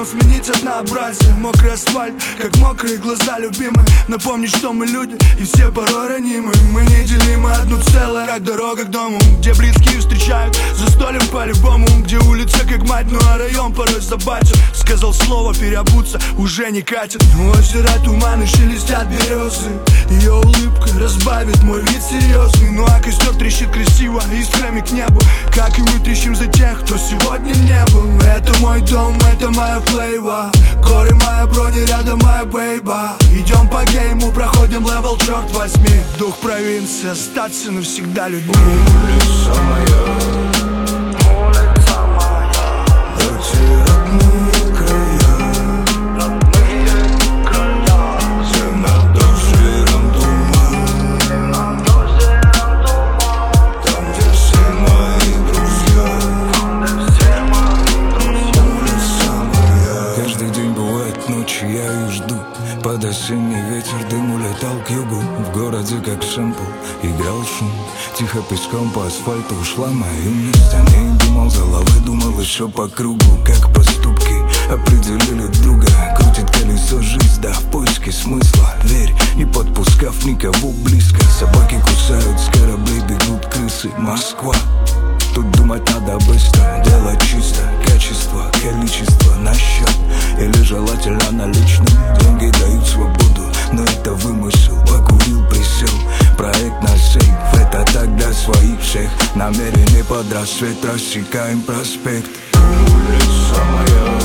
сменить однообразие. Мокрый асфальт, как мокрые глаза любимые. Напомнить, что мы люди и все порой ранимы. Мы неделимы одно целое, как дорога к дому, где близкие встречают за столем по-любому, где улица как мать, ну а район порой забачен. Сказал слово, переобуться уже не катит. Озеро, туманы, шелестят березы. Ее улыбка разбавит мой вид серьезный. Ну а костер трещит красиво, искрами к небу. Как и мы трещим за тех, кто сегодня не был. Это мой дом, это моя флейва. Горы моя броня, рядом моя бейба. Идем по гейму, проходим левел, черт возьми. Дух провинции, остаться навсегда людьми. Улица моя, эти родные края, где над озером туман, там, где все мои друзья. Улица моя. Каждый день бывает ночью, я ее жду. Под осенний ветер дым улетал к югу. В городе как шампу играл шум. Тихо песком по асфальту ушла моя юность. О ней думал головой, думал еще по кругу. Как поступки определили друга. Крутит колесо жизнь, да в поиске смысла. Верь, не подпускав никого близко. Собаки кусают, с кораблей бегут крысы. Москва, тут думать надо быстро. Дело чисто, качество, количество на счет. Или желательно наличным. Деньги дают свободу, но это вымысел. Покурил, присел, проект на сейф. Это так для своих всех. Намерены под рассвет, рассекаем проспект. Улица моя,